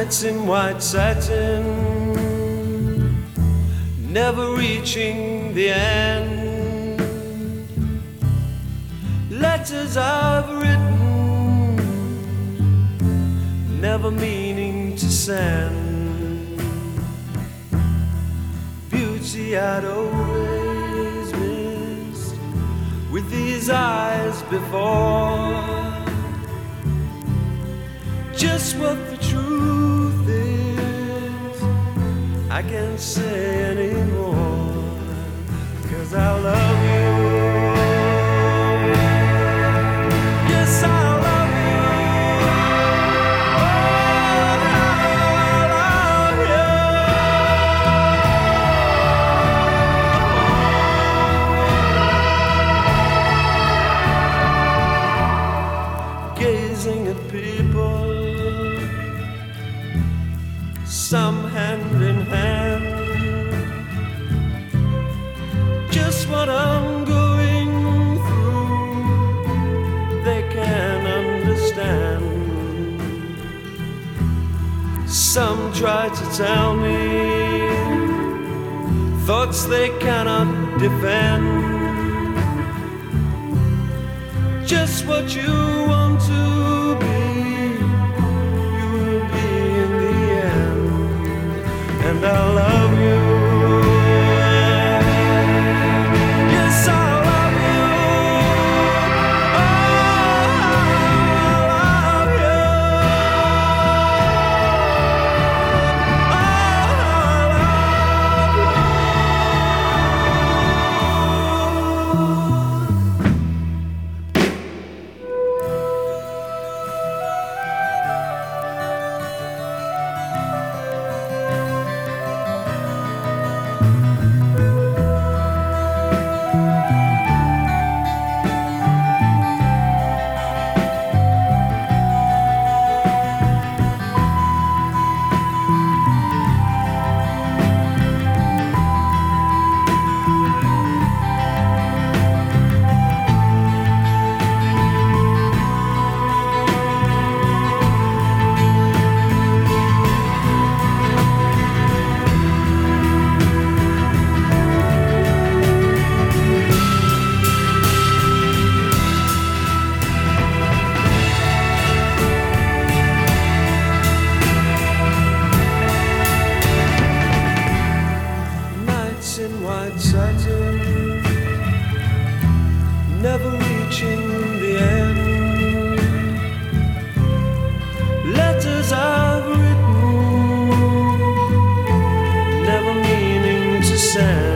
Nights in white satin, never reaching the end. Letters I've written, never meaning to send. Beauty I'd always missed with these eyes before. Just what the truth is, I can't say anymore, 'cause I love you. Yes, I love you. Oh, I love you. Gazing at people, some hand in hand, just what I'm going through, they can understand. Some try to tell me thoughts they cannot defend. Just what you want to be, you will be in the end. And I love you. Yes, I love you. Oh, I love you. Oh, in white satin, never reaching the end. Letters I've written, never meaning to send.